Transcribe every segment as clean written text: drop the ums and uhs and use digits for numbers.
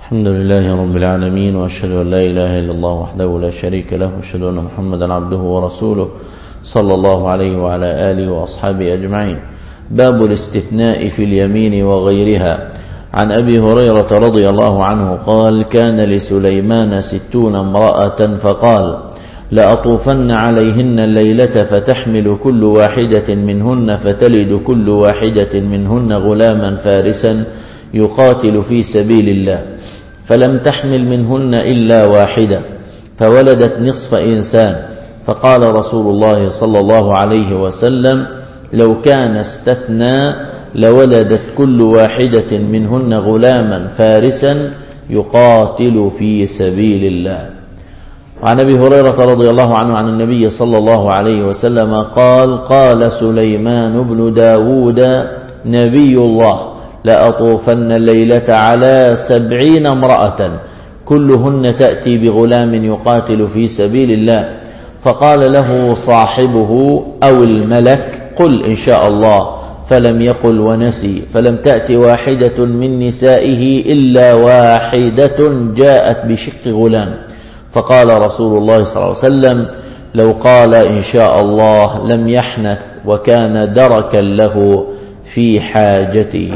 الحمد لله رب العالمين، وأشهد أن لا إله إلا الله وحده لا شريك له، وأشهد أن محمدا عبده ورسوله صلى الله عليه وعلى آله وأصحابه أجمعين. باب الاستثناء في اليمين وغيرها. عن أبي هريرة رضي الله عنه قال: كان لسليمان 60 امرأة فقال: لأطوفن عليهن الليلة فتحمل كل واحدة منهن فتلد كل واحدة منهن غلاما فارسا يقاتل في سبيل الله، فلم تحمل منهن إلا واحدة فولدت نصف إنسان. فقال رسول الله صلى الله عليه وسلم: لو كان استثنى لولدت كل واحدة منهن غلاما فارسا يقاتل في سبيل الله. وعن أبي هريرة رضي الله عنه عن النبي صلى الله عليه وسلم قال: قال سليمان بن داود نبي الله: لأطوفن الليلة على 70 امرأة كلهن تأتي بغلام يقاتل في سبيل الله. فقال له صاحبه أو الملك: قل إن شاء الله، فلم يقل ونسي. فلم تأت واحدة من نسائه إلا واحدة جاءت بشق غلام. فقال رسول الله صلى الله عليه وسلم: لو قال إن شاء الله لم يحنث، وكان دركا له في حاجته.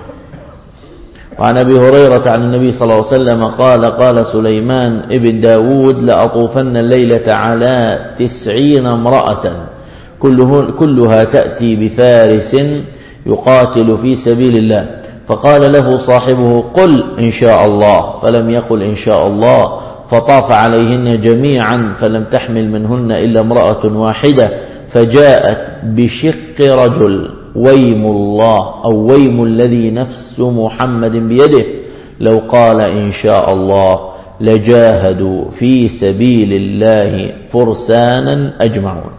وعن أبي هريرة عن النبي صلى الله عليه وسلم قال: قال سليمان ابن داود: لأطوفن الليلة على 90 امرأة كلها تأتي بفارس يقاتل في سبيل الله. فقال له صاحبه: قل إن شاء الله، فلم يقل إن شاء الله. فطاف عليهن جميعا فلم تحمل منهن إلا امرأة واحدة، فجاءت بشق رجل. ويم الله أو ويم الذي نفس محمد بيده، لو قال إن شاء الله لجاهدوا في سبيل الله فرسانا أجمعون.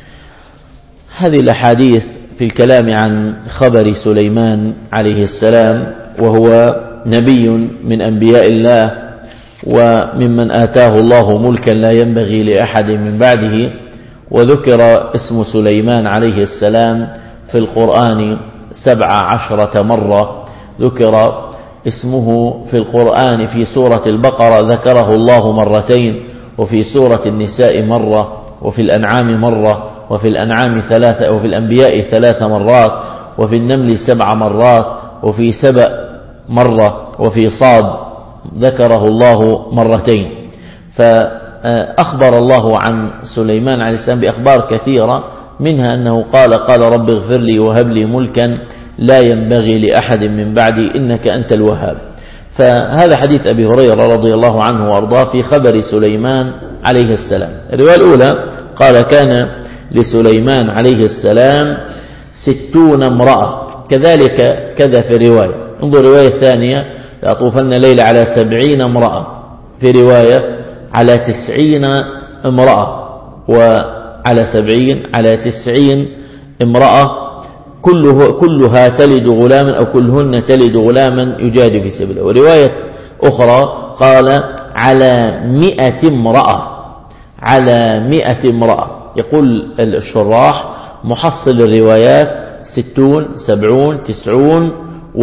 هذه الأحاديث في الكلام عن خبر سليمان عليه السلام، وهو نبي من أنبياء الله وممن آتاه الله ملكا لا ينبغي لأحد من بعده. وذكر اسم سليمان عليه السلام في القرآن 17 مرة. ذكر اسمه في القرآن في سورة البقرة ذكره الله مرتين، وفي سورة النساء مرة، وفي الأنعام مرة، وفي الأنعام 3، وفي الأنبياء 3 مرات، وفي النمل 7 مرات، وفي سبأ مرة، وفي صاد ذكره الله مرتين. فأخبر الله عن سليمان عليه السلام بأخبار كثيرة، منها أنه قال رب اغفر لي وهب لي ملكا لا ينبغي لأحد من بعدي إنك أنت الوهاب. فهذا حديث أبي هريرة رضي الله عنه وأرضاه في خبر سليمان عليه السلام. الرواية الأولى قال: كان لسليمان عليه السلام 60 امرأة، كذلك كذا في الرواية. انظر الرواية الثانية: لأطوفن الليل على 70 امرأة، في رواية على 90 امرأة، وعلى 70 على 90 امرأة كلها تلد غلاما أو كلهن تلد غلاما يجاهد في سبيل الله. ورواية أخرى قال: على 100 امرأة، على 100 امرأة. يقول الشراح: محصل الروايات 60 70 90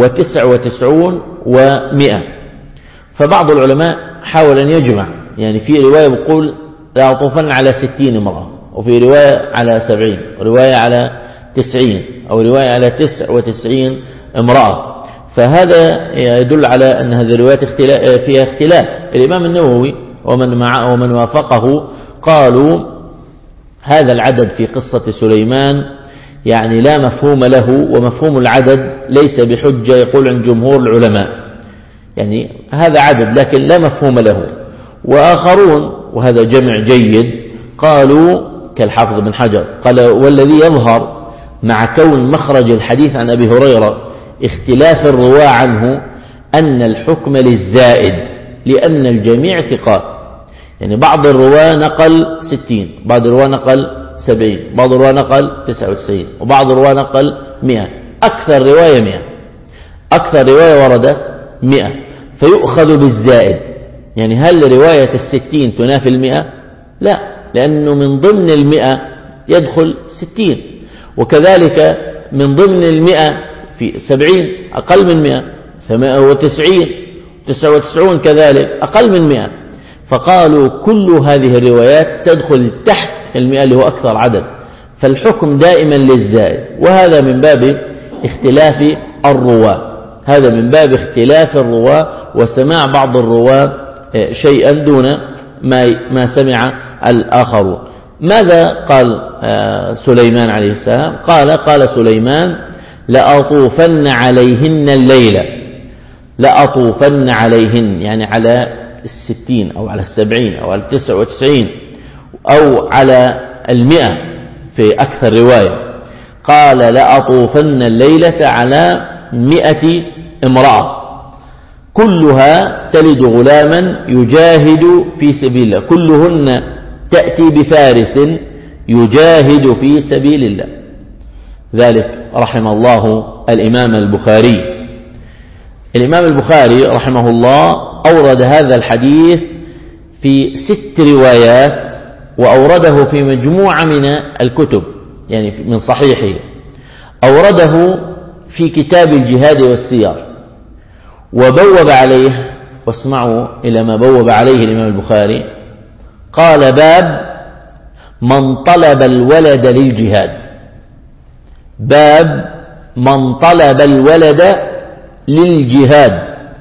و99 و100. فبعض العلماء حاول أن يجمع، يعني في رواية بيقول لا أطوفن على 60 امرأة، وفي رواية على 70، ورواية على 90، أو رواية على 99 امرأة. فهذا يدل على أن هذه الروايات فيها اختلاف. الإمام النووي ومن وافقه قالوا هذا العدد في قصة سليمان يعني لا مفهوم له، ومفهوم العدد ليس بحجة يقول عن جمهور العلماء، يعني هذا عدد لكن لا مفهوم له. وآخرون، وهذا جمع جيد، قالوا كالحافظ بن حجر قال: والذي يظهر مع كون مخرج الحديث عن أبي هريرة اختلاف الرواة عنه أن الحكم للزائد، لأن الجميع ثقات. يعني بعض الرواة نقل 60، بعض الرواة نقل 70، بعض الرواة نقل 99، وبعض الرواة نقل 100. أكثر رواية 100، أكثر رواية وردت 100، فيؤخذ بالزائد. يعني هل رواية 60 تنافي 100؟ لا، لأنه من ضمن 100 يدخل 60، وكذلك من ضمن 100 في 70 أقل من 100 190، 99 كذلك أقل من 100. فقالوا كل هذه الروايات تدخل تحت 100 اللي هو أكثر عدد، فالحكم دائما للزائد. وهذا من باب اختلاف الرواة، هذا من باب اختلاف الرواة وسماع بعض الرواة شيئا دون ما سمع الآخرون. ماذا قال سليمان عليه السلام؟ قال سليمان لأطوفن عليهن الليلة. لأطوفن عليهن يعني على 60 أو على 70 أو على 99 أو على 100 في أكثر رواية. قال لأطوفن الليلة على 100 امرأة كلها تلد غلاما يجاهد في سبيل الله، كلهن تأتي بفارس يجاهد في سبيل الله. ذلك رحم الله الإمام البخاري. الإمام البخاري رحمه الله أورد هذا الحديث في 6 روايات، وأورده في مجموعة من الكتب يعني من صحيحه. أورده في كتاب الجهاد والسير، وبوب عليه، واسمعوا إلى ما بوب عليه الإمام البخاري. قال باب من طلب الولد للجهاد. باب من طلب الولد للجهاد.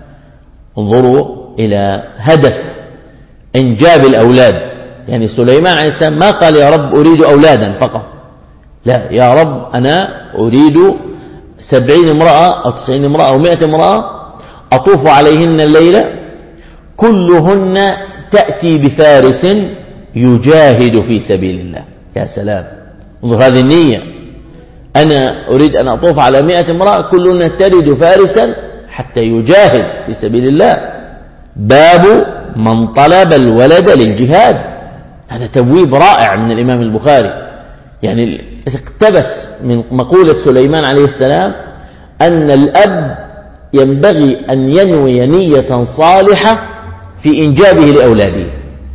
انظروا إلى هدف إنجاب الأولاد. يعني سليمان عليه السلام ما قال يا رب أريد أولادا فقط، لا، يا رب أنا أريد 70 امرأة أو 90 امرأة أو 100 امرأة أطوف عليهن الليلة كلهن تأتي بفارس يجاهد في سبيل الله. يا سلام، انظر هذه النية. أنا أريد أن أطوف على 100 امرأة كلهن تلد فارسا حتى يجاهد في سبيل الله. باب من طلب الولد للجهاد. هذا تبويب رائع من الإمام البخاري. يعني اقتبس من مقولة سليمان عليه السلام أن الأب ينبغي أن ينوي نية صالحة في إنجابه لأولاده.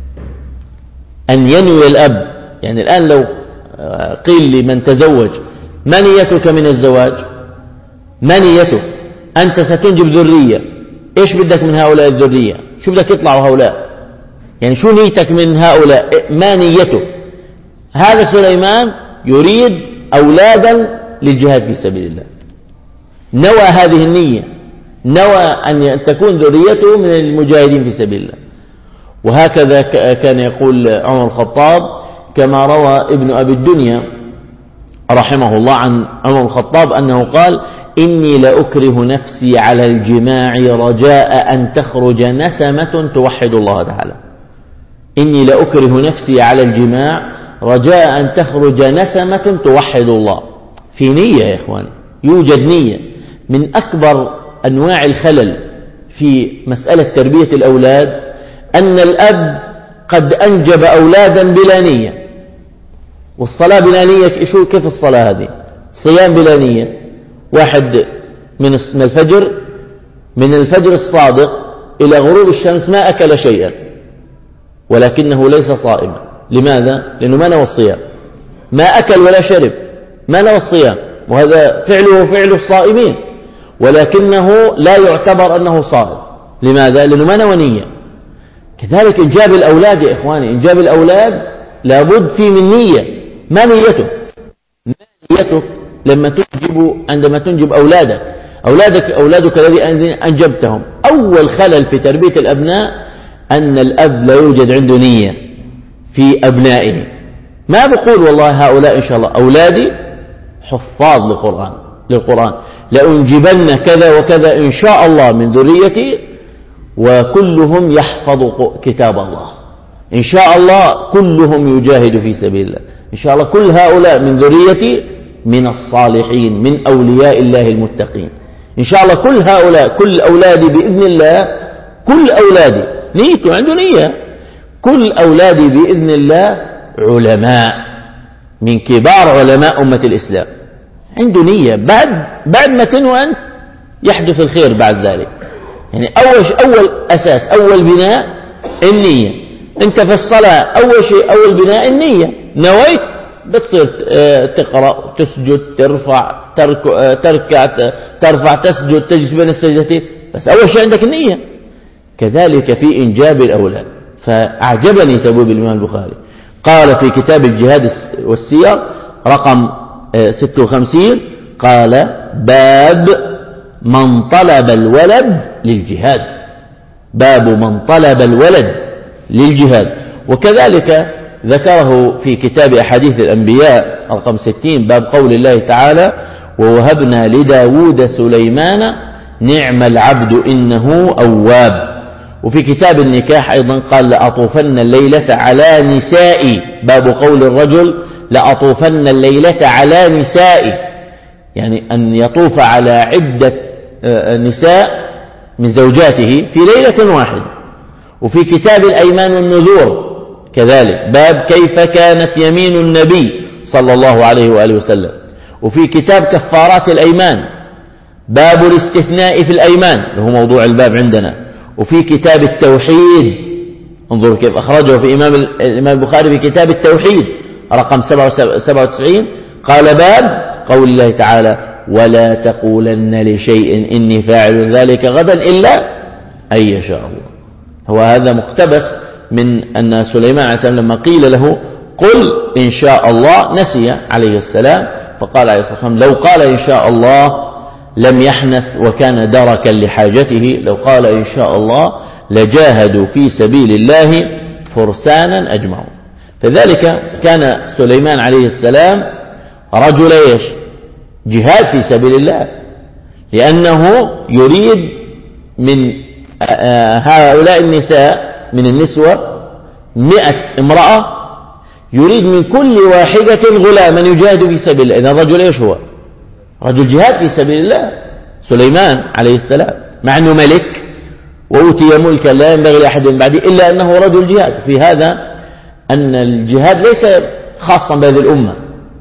أن ينوي الأب، يعني الآن لو قيل لمن تزوج ما نيتك من الزواج؟ ما نيتك؟ أنت ستنجب ذرية، إيش بدك من هؤلاء الذرية؟ شو بدك يطلعوا هؤلاء؟ يعني شو نيتك من هؤلاء؟ ما نيتك؟ هذا سليمان يريد أولادا للجهاد في سبيل الله، نوى هذه النية، نوى أن تكون ذريته من المجاهدين في سبيل الله. وهكذا كان يقول عمر الخطاب كما روى ابن أبي الدنيا رحمه الله عن عمر الخطاب أنه قال إني لأكره نفسي على الجماع رجاء أن تخرج نسمة توحد الله تعالى. إني لأكره نفسي على الجماع رجاء أن تخرج نسمة توحد الله. في نية يا إخواني، يوجد نية. من أكبر أنواع الخلل في مسألة تربية الأولاد أن الأب قد أنجب أولادا بلا نية. والصلاة بلا نية، كيف الصلاة هذه؟ صيام بلا نية. واحد من الفجر الصادق إلى غروب الشمس ما أكل شيئا ولكنه ليس صائما. لماذا؟ لأنه ما نوى الصيام، ما أكل ولا شرب، ما نوى الصيام، وهذا فعله فعل الصائمين، ولكنه لا يعتبر أنه صائم. لماذا؟ لأنه ما نوى نية. كذلك إنجاب الأولاد يا إخواني، إنجاب الأولاد لابد فيه من نية. ما نيتك؟ ما نيتك عندما تنجب أولادك الذي أنجبتهم؟ أول خلل في تربية الأبناء أن الأب لا يوجد عنده نية في أبنائه. ما بقول والله هؤلاء إن شاء الله أولادي حفاظ للقرآن لأنجبن كذا وكذا إن شاء الله من ذريتي وكلهم يحفظ كتاب الله، إن شاء الله كلهم يجاهد في سبيل الله، إن شاء الله كل هؤلاء من ذريتي من الصالحين من أولياء الله المتقين، إن شاء الله كل هؤلاء كل أولادي بإذن الله، كل أولادي نيته عنده نية، كل أولادي بإذن الله علماء من كبار علماء أمة الإسلام، عنده نية. بعد ما تنوى أنت يحدث الخير بعد ذلك. يعني أول أساس، أول بناء النية. أنت في الصلاة أول شيء، أول بناء النية. نويت بتصير تقرأ، تسجد، تركع، ترفع، تسجد، تجلس بين السجدتين، بس أول شيء عندك النية. كذلك في إنجاب الأولاد. فأعجبني تبويب الإمام البخاري، قال في كتاب الجهاد والسير رقم 56، قال: باب من طلب الولد للجهاد. باب من طلب الولد للجهاد. وكذلك ذكره في كتاب أحاديث الأنبياء رقم 60، باب قول الله تعالى: ووهبنا لداود سليمان نعم العبد إنه أواب. وفي كتاب النكاح أيضا قال: لأطوفن الليلة على نسائي. باب قول الرجل: لأطوفن الليلة على نسائي، يعني أن يطوف على عدة نساء من زوجاته في ليلة واحدة. وفي كتاب الأيمان والنذور كذلك باب كيف كانت يمين النبي صلى الله عليه وآله وسلم. وفي كتاب كفارات الأيمان باب الاستثناء في الأيمان، اللي هو موضوع الباب عندنا. وفي كتاب التوحيد، انظروا كيف أخرجه في الإمام البخاري في كتاب التوحيد رقم 97، قال: باب قول الله تعالى: ولا تقولن لشيء إني فاعل ذلك غدا إلا أن يشاء الله. هو هذا مقتبس من أن سليمان عليه السلام لما قيل له: قل إن شاء الله، نسي عليه السلام، فقال عليه الصلاة والسلام: لو قال إن شاء الله لم يحنث وكان دركا لحاجته، لو قال إن شاء الله لجاهدوا في سبيل الله فرسانا أجمعون. فذلك كان سليمان عليه السلام رجل جهاد في سبيل الله، لأنه يريد من هؤلاء النساء، من النسوة 100 امرأة، يريد من كل واحدة غلاما يجاهد في سبيل الله. إذا الرجل هو رجل جهاد في سبيل الله سليمان عليه السلام، مع أنه ملك وأوتي ملكا لا ينبغي لأحد بعده، إلا أنه رجل جهاد. في هذا أن الجهاد ليس خاصا بهذه الأمة،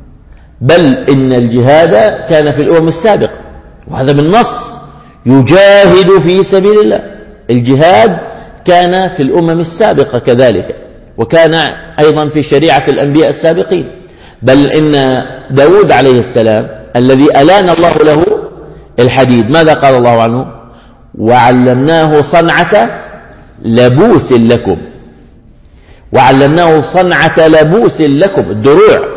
بل إن الجهاد كان في الأمم السابقة، وهذا بالنص: يجاهد في سبيل الله. الجهاد كان في الأمم السابقة كذلك، وكان أيضا في شريعة الأنبياء السابقين. بل إن داود عليه السلام الذي ألان الله له الحديد، ماذا قال الله عنه؟ وعلمناه صنعة لبوس لكم. وعلمناه صنعة لبوس لكم، الدروع،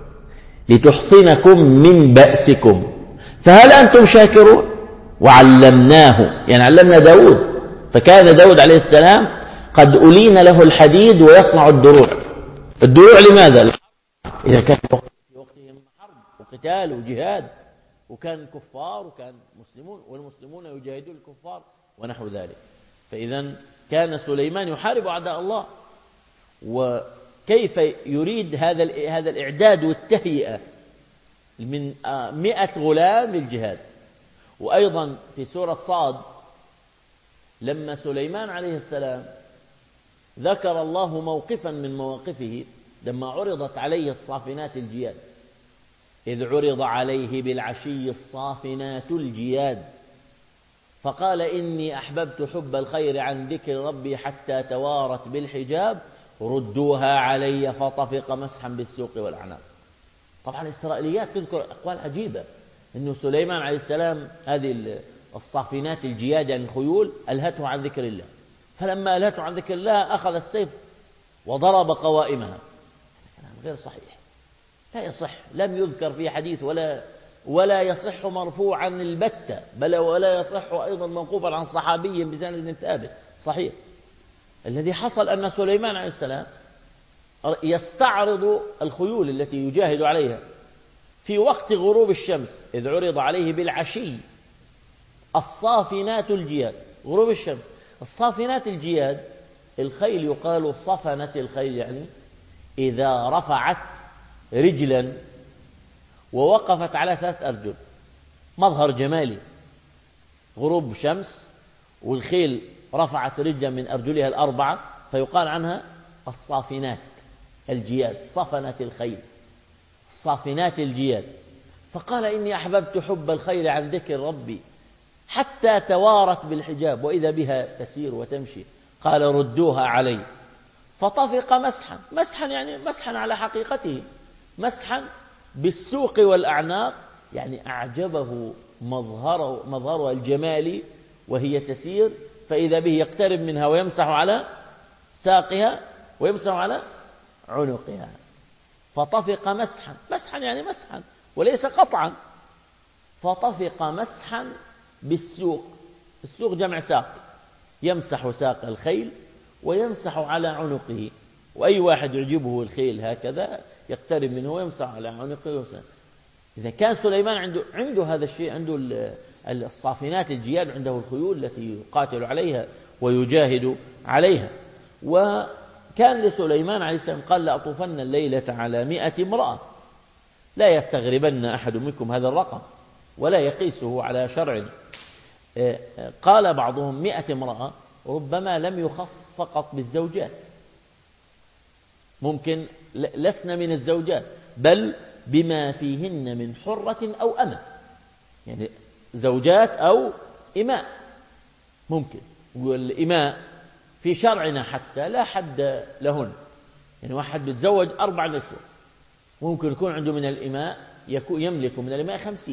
لتحصنكم من بأسكم، فهل أنتم شاكرون؟ وعلمناه، يعني علمنا داود، فكان داود عليه السلام قد ألين له الحديد ويصنع الدروع. الدروع لماذا؟ إذا كان في وقتهم حرب وقتال وجهاد، وكان الكفار وكان مسلمون، والمسلمون يجاهدون الكفار ونحو ذلك. فإذا كان سليمان يحارب أعداء الله. وكيف يريد هذا الإعداد والتهيئة من 100 غلام للجهاد. وأيضا في سورة صاد لما سليمان عليه السلام ذكر الله موقفا من مواقفه لما عرضت عليه الصافنات الجياد: إذ عرض عليه بالعشي الصافنات الجياد فقال إني أحببت حب الخير عن ذكر ربي حتى توارت بالحجاب ردوها علي فطفق مسحا بالسوق والأعناق. طبعا الإسرائيليات تذكر أقوال عجيبة، إنه سليمان عليه السلام هذه الصافنات الجياد يعني الخيول ألهته عن ذكر الله، فلما ألهته عن ذكر الله أخذ السيف وضرب قوائمها. كلام غير صحيح، لا يصح، لم يذكر في حديث ولا يصح مرفوعا البتة، بل ولا يصح أيضا موقوفا عن صحابي بسند ثابت صحيح. الذي حصل أن سليمان عليه السلام يستعرض الخيول التي يجاهد عليها في وقت غروب الشمس، إذ عرض عليه بالعشي الصافنات الجياد، غروب الشمس. الصافنات الجياد الخيل، يقال صفنت الخيل، يعني إذا رفعت رجلا ووقفت على 3 أرجل، مظهر جمالي، غروب شمس والخيل رفعت رجلا من أرجلها 4، فيقال عنها الصافنات الجياد، صفنت الخيل، الصافنات الجياد. فقال إني أحببت حب الخير عن ذكر ربي حتى توارت بالحجاب وإذا بها تسير وتمشي، قال ردوها علي فطفق مسحا. مسحا يعني مسحا على حقيقته، مسحا بالسوق والأعناق، يعني أعجبه مظهرها الجمالي وهي تسير فإذا به يقترب منها ويمسح على ساقها ويمسح على عنقها. فطفق مسحا، مسحا يعني مسحا وليس قطعا، فطفق مسحا بالسوق. السوق جمع ساق، يمسح ساق الخيل ويمسح على عنقه. وأي واحد يعجبه الخيل هكذا يقترب منه ويمسح على عنقه ويمسح. إذا كان سليمان عنده هذا الشيء، عنده الصافنات الجياد، عنده الخيول التي يقاتل عليها ويجاهد عليها. وكان لسليمان عليه السلام قال لأطوفن الليلة على 100 امرأة، لا يستغربن أحد منكم هذا الرقم ولا يقيسه على شرع. قال بعضهم 100 امرأة ربما لم يخص فقط بالزوجات، ممكن لسنا من الزوجات بل بما فيهن من حرة أو أمة، يعني زوجات أو إماء ممكن. والإماء في شرعنا حتى لا حد لهن، يعني واحد بيتزوج 4 نسوة، ممكن يكون عنده من الإماء يملك من الإماء 50،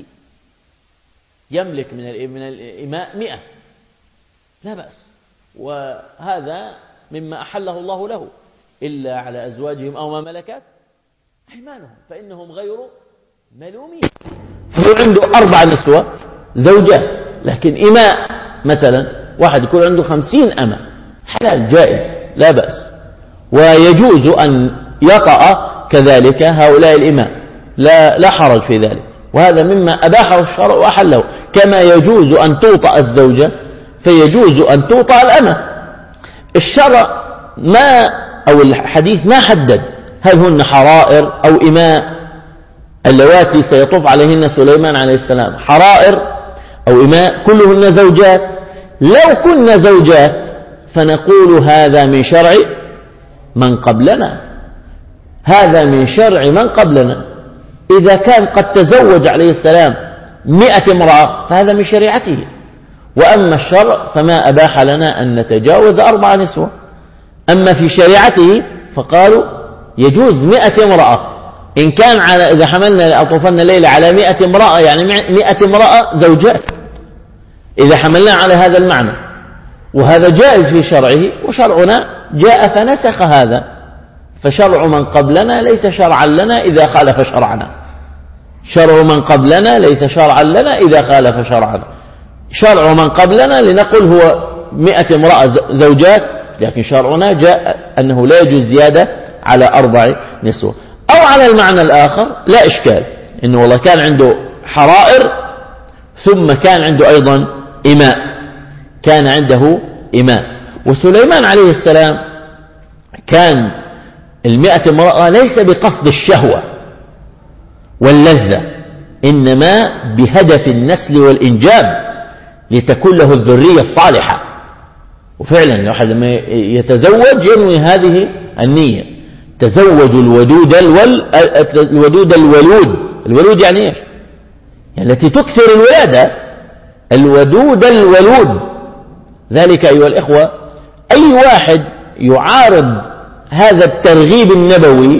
يملك من الإماء 100، لا بأس. وهذا مما أحله الله له، إلا على أزواجهم أو ما ملكت أيمانهم فإنهم غير ملومين. هو عنده 4 نسوة زوجات، لكن إماء مثلا واحد يكون عنده 50 أمة، حلال جائز لا بأس، ويجوز أن يطأ كذلك هؤلاء الإماء، لا حرج في ذلك. وهذا مما أباحه الشرع وأحله، كما يجوز أن توطأ الزوجة فيجوز أن توطأ الأمة. الشرع أو الحديث ما حدد هل هن حرائر أو إماء اللواتي سيطوف عليهن سليمان عليه السلام، حرائر أو إماء كلهن زوجات. لو كن زوجات فنقول هذا من شرع من قبلنا، هذا من شرع من قبلنا. إذا كان قد تزوج عليه السلام 100 امرأة فهذا من شريعته. وأما الشرع فما أباح لنا أن نتجاوز 4 نسوة. أما في شريعته فقالوا يجوز 100 امرأة. إن كان إذا حملنا أطوفنا الليلة على 100 امرأة يعني 100 امرأة زوجات، إذا حملنا على هذا المعنى، وهذا جائز في شرعه. وشرعنا جاء فنسخ هذا، فشرع من قبلنا ليس شرعا لنا إذا خالف شرعنا، شرع من قبلنا ليس شرعا لنا إذا خالف شرعنا. شرع من قبلنا لنقل هو 100 امرأة زوجات، لكن شرعنا جاء أنه لا يجوز زيادة على 4 نسوة. أو على المعنى الآخر لا إشكال، إنه والله كان عنده حرائر ثم كان عنده أيضا إماء، كان عنده إماء. وسليمان عليه السلام كان 100 امرأة ليس بقصد الشهوة واللذة، إنما بهدف النسل والإنجاب لتكون له الذرية الصالحة. وفعلا الواحد لما يتزوج ينوي هذه النية، تزوج الودود الولود يعني إيش؟ يعني التي تكثر الولادة، الودود الولود. ذلك أيها الإخوة أي واحد يعارض هذا الترغيب النبوي،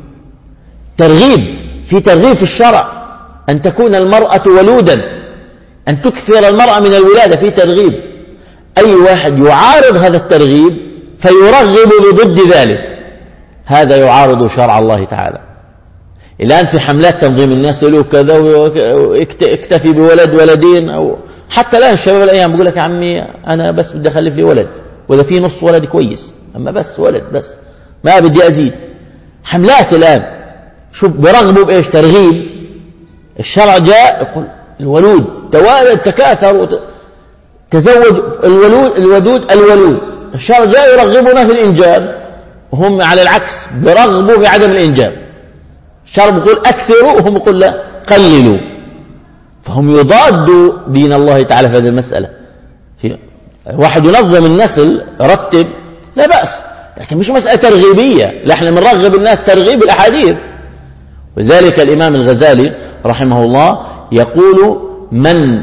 ترغيب في الشرع أن تكون المرأة ولودا، أن تكثر المرأة من الولادة، في ترغيب. أي واحد يعارض هذا الترغيب فيرغب بضد ذلك، هذا يعارض شرع الله تعالى. الآن في حملات تنظيم الناس له كذا واكتفي بولد ولدين، أو حتى الآن الشباب الأيام بيقول لك يا عمي أنا بس بدي أخلف لي ولد، وإذا في نص ولد كويس، أما بس ولد بس ما بدي أزيد. حملات الآن شوف برغبوا بإيش؟ ترغيب. الشرع جاء يقول الولود توالد تكاثر تزوج الودود الولود. الشرع جاء يرغبنا في الإنجاب، وهم على العكس برغبوا في عدم الإنجاب. الشرع يقول أكثروا وهم يقول لا قللوا، فهم يضادوا دين الله تعالى في هذه المسألة. واحد ينظم النسل رتب لا بأس، لكن مش مسألة ترغيبية، لا احنا بنرغب الناس ترغيب الأحاديث. وذلك الإمام الغزالي رحمه الله يقول من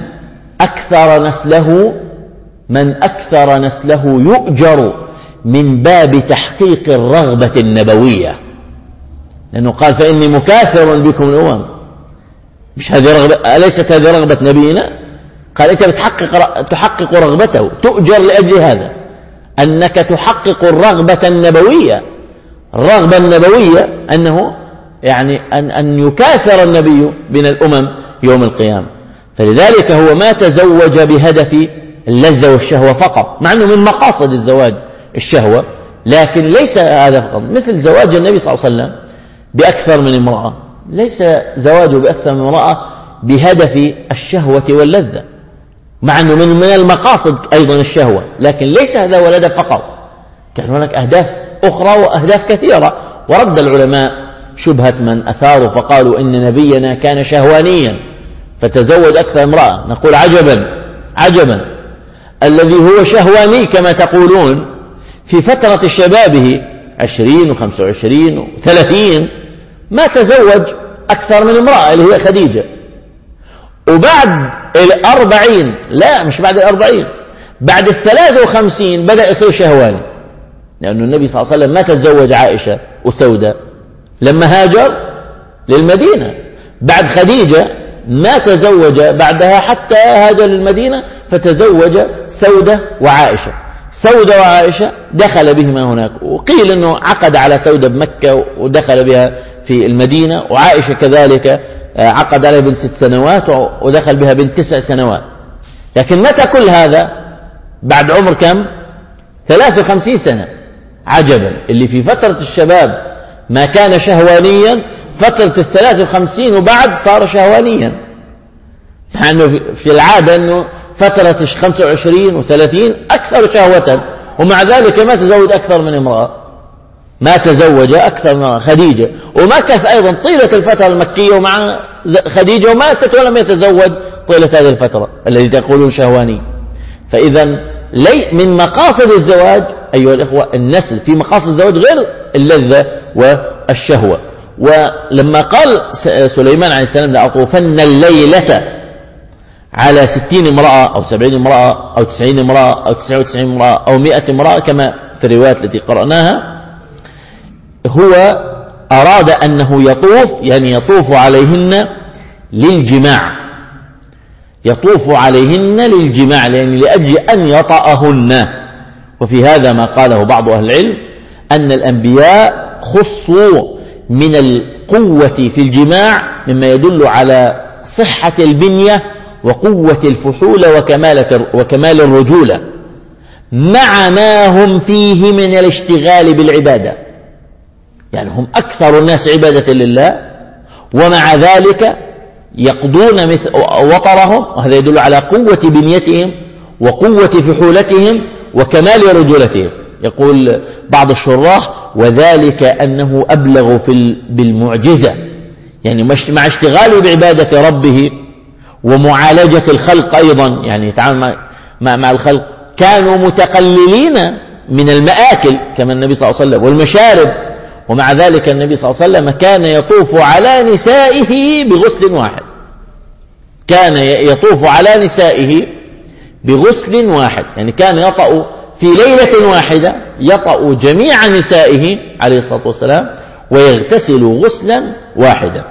أكثر نسله يؤجر من باب تحقيق الرغبة النبوية، لأنه قال فإني مكاثر بكم الأمم. مش هذه رغبة؟ أليست هذه رغبة نبينا؟ قال أنت تحقق رغبته، تؤجر لأجل هذا، أنك تحقق الرغبة النبوية. الرغبة النبوية أنه يعني أن يكاثر النبي من الأمم يوم القيامة. فلذلك هو ما تزوج بهدف اللذة والشهوة فقط، مع أنه من مقاصد الزواج الشهوة، لكن ليس هذا فقط. مثل زواج النبي صلى الله عليه وسلم بأكثر من امرأة، ليس زواجه بأكثر من امرأة بهدف الشهوة واللذة، مع أنه من المقاصد أيضا الشهوة، لكن ليس هذا هو الهدف فقط، كان هناك أهداف أخرى وأهداف كثيرة. ورد العلماء شبهة من أثاروا فقالوا إن نبينا كان شهوانيا فتزوج أكثر امرأة. نقول عجبا، الذي هو شهواني كما تقولون في فترة شبابه 20 و25 و30 ما تزوج أكثر من امرأة اللي هي خديجة، وبعد 40 لا مش بعد 40 بعد 53 بدأ يصير شهواني، لأن النبي صلى الله عليه وسلم ما تزوج عائشة وسودة لما هاجر للمدينة، بعد خديجة ما تزوج بعدها حتى هاجر للمدينة، فتزوج سودة وعائشة. سودة وعائشة دخل بهما هناك، وقيل أنه عقد على سودة بمكة ودخل بها في المدينة، وعائشة كذلك عقد عليها بنت 6 سنوات ودخل بها بنت 9 سنوات. لكن متى كل هذا؟ بعد عمر كم؟ 53 سنة. عجبا، اللي في فترة الشباب ما كان شهوانيا فترة 53 وبعد صار شهوانيا، مع أنه في العادة أنه فترة 25 و30 أكثر شهوة، ومع ذلك ما تزوج أكثر من امرأة، ما تزوج أكثر من خديجة، ومكث أيضا طيلة الفترة المكية ومع خديجة وماتت ولم يتزوج طيلة هذه الفترة التي تقولون شهواني. فإذا من مقاصد الزواج أيها الإخوة النسل، في مقاصد الزواج غير اللذة والشهوة. ولما قال سليمان عليه السلام لأطوفن الليلة على 60 امرأة أو 70 امرأة أو 90 امرأة أو 99 امرأة أو 100 امرأة كما في الروايات التي قرأناها، هو أراد أنه يطوف، يعني يطوف عليهن للجماع، يطوف عليهن للجماع، يعني لأجل أن يطأهن. وفي هذا ما قاله بعض أهل العلم أن الأنبياء خصوا من القوة في الجماع مما يدل على صحة البنية وقوة الفحولة وكمال الرجولة، مع ما هم فيه من الاشتغال بالعبادة، يعني هم أكثر الناس عبادة لله، ومع ذلك يقضون مثل وطرهم، وهذا يدل على قوة بنيتهم وقوة فحولتهم وكمال رجولتهم. يقول بعض الشراح وذلك أنه أبلغ بالمعجزة، يعني مع اشتغاله بعبادة ربه ومعالجة الخلق أيضا، يعني يتعامل مع الخلق، كانوا متقللين من المآكل كما النبي صلى الله عليه وسلم والمشارب، ومع ذلك النبي صلى الله عليه وسلم كان يطوف على نسائه بغسل واحد، كان يطوف على نسائه بغسل واحد، يعني كان يطأ في ليلة واحدة يطأ جميع نسائه عليه الصلاة والسلام ويغتسل غسلا واحدا،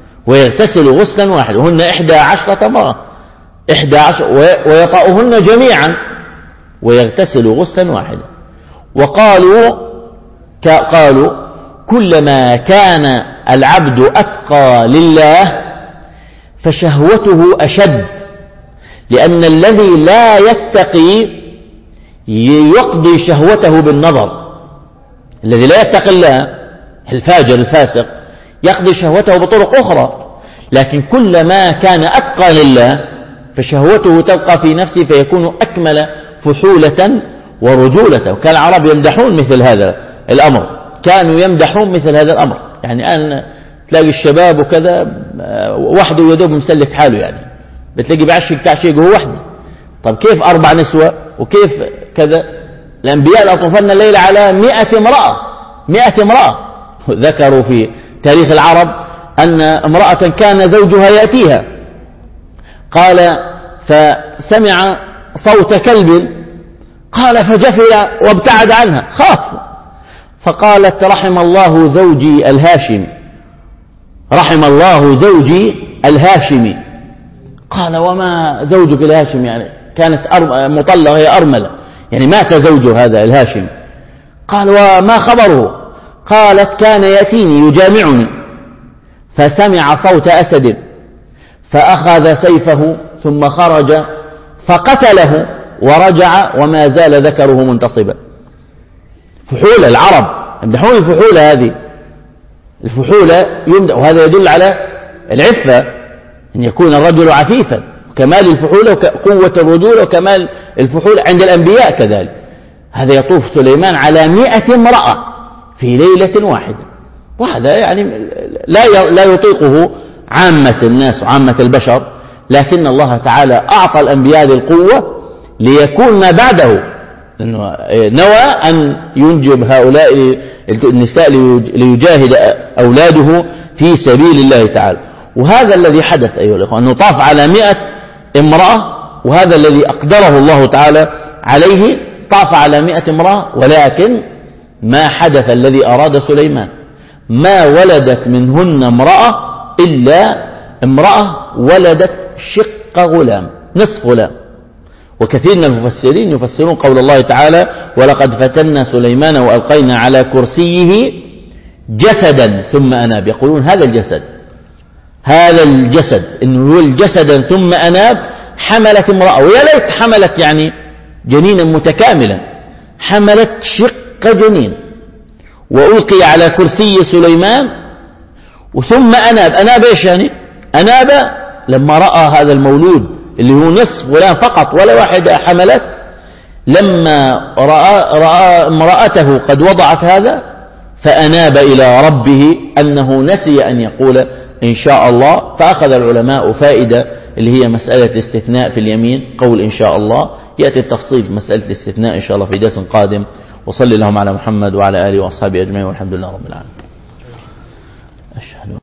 وهن 11 امرأة 11 ويطأهن جميعا ويغتسل غسلا واحدا. وقالوا كلما كان العبد أتقى لله فشهوته أشد، لأن الذي لا يتقي يقضي شهوته بالنظر، الذي لا يتقي الله الفاجر الفاسق يقضي شهوته بطرق أخرى، لكن كلما كان أتقى لله فشهوته تبقى في نفسه فيكون أكمل فحولة ورجولة. وكان العرب يمدحون مثل هذا الأمر، كانوا يمدحون مثل هذا الأمر، يعني أن تلاقي الشباب وكذا وحده يدوب مسلك حاله، يعني بتلاقي بعشق تعشيق هو وحده. طب كيف 4 نسوة وكيف كذا؟ الأنبياء لأطوفن الليل على 100 امرأة. ذكروا في تاريخ العرب أن امرأة كان زوجها يأتيها، قال فسمع صوت كلب، قال فجفل وابتعد عنها، خاف، فقالت رحم الله زوجي الهاشمي، قال وما زوجك الهاشم؟ يعني كانت مطلقة، هي أرملة، يعني مات زوجها هذا الهاشم. قال وما خبره؟ قالت كان يأتيني يجامعني فسمع صوت أسد فأخذ سيفه ثم خرج فقتله ورجع وما زال ذكره منتصبا. فحولة العرب يمدحون الفحولة هذه، الفحولة يمدح، وهذا يدل على العفة، أن يكون الرجل عفيفا، كمال الفحولة وقوة الرجولة وكمال الفحولة عند الأنبياء كذلك. هذا يطوف سليمان على 100 امرأة في ليلة واحدة، وهذا يعني لا يطيقه عامة الناس وعامة البشر، لكن الله تعالى أعطى الأنبياء هذه القوة ليكون ما بعده، نوى أن ينجب هؤلاء النساء ليجاهد أولاده في سبيل الله تعالى. وهذا الذي حدث أيها الأخوة، أنه طاف على 100 امرأة، وهذا الذي أقدره الله تعالى عليه، طاف على 100 امرأة. ولكن ما حدث الذي أراد سليمان، ما ولدت منهن امرأة إلا امرأة ولدت شق غلام، نصف غلام. وكثير من المفسرين يفسرون قول الله تعالى ولقد فتنا سليمان وألقينا على كرسيه جسدا ثم أناب، يقولون هذا الجسد إنه هو الجسد ثم أناب، حملت امرأة، ويا ليت حملت يعني جنينا متكاملا، حملت شق جنين وألقي على كرسي سليمان ثم أناب إيش يعني؟ أناب لما رأى هذا المولود اللي هو نصف غلام فقط ولا واحدة حملت، لما رأى امرأته قد وضعت هذا فأناب إلى ربه أنه نسي أن يقول إن شاء الله. فأخذ العلماء فائدة اللي هي مسألة الاستثناء في اليمين، قول إن شاء الله. يأتي التفصيل في مسألة الاستثناء إن شاء الله في درس قادم. وصلي اللهم على محمد وعلى آله وأصحابه أجمعين، والحمد لله رب العالمين. أشهد